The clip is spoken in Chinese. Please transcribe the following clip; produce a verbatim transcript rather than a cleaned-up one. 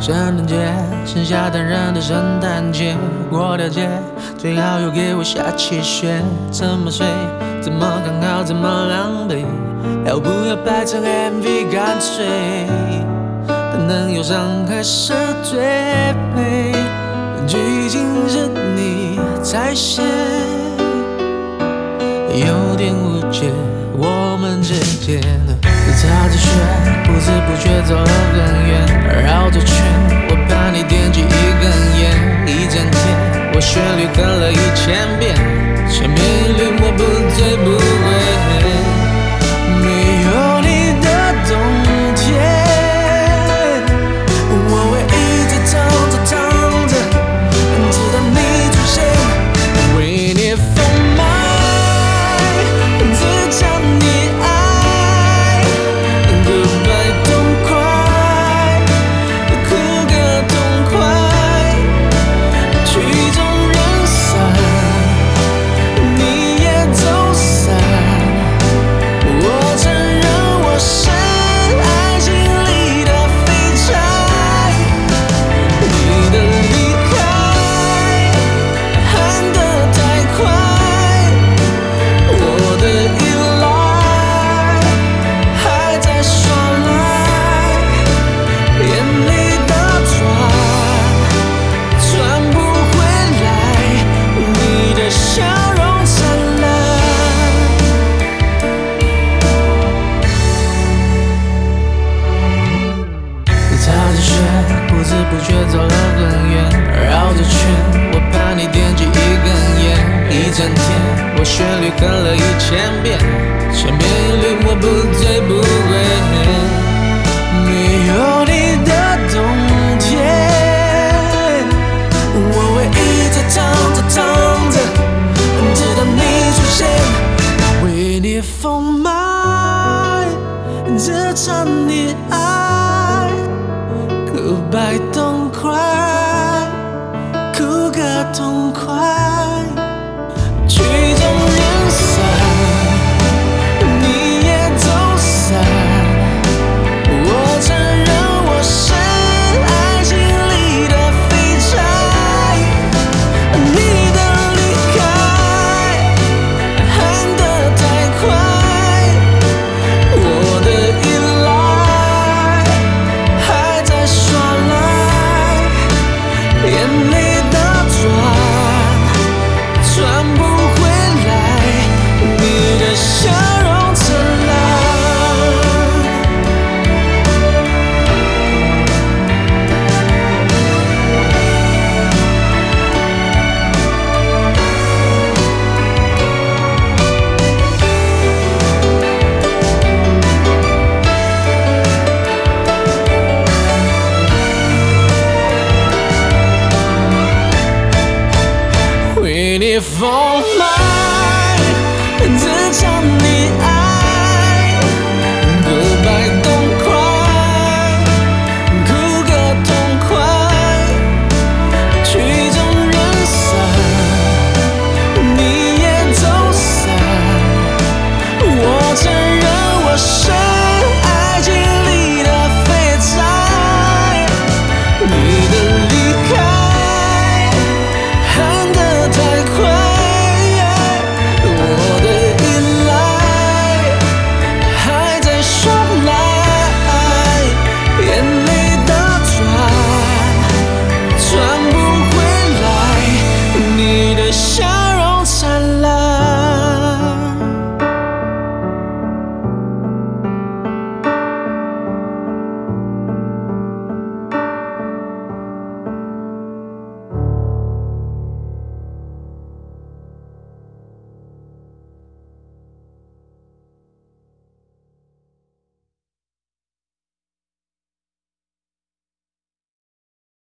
圣诞节，剩下单人的圣诞节，过条街，最好又给我下起雪。怎么睡？怎么刚好？怎么狼狈？要不要拍成 M V？ 干脆，但能有伤还是最美。剧情是你在写，有点无解，我们之间。擦着雪，不知不觉走了很远，绕着圈，我怕你点起一根烟。一整天，我旋律哼了一千遍，前面一律我不醉不归。没有你的冬天，我会一直唱着唱着，直到你出现，为你疯卖，只想你爱。不知不觉走了很远，绕着圈，我怕你点起一根烟。一整天，我旋律哼了一千遍，前面一律我不醉不归。没有你的冬天，我会一直唱着唱着，直到你出现，为你疯卖，只唱你爱。Goodbye， 痛快，哭个痛快，曲终人散，你也走散。我承认我是爱情里的废柴，你的离开喊得太快，我的依赖还在耍赖，眼泪打转，转不回来，你的笑容灿烂。为你疯卖，只唱你爱。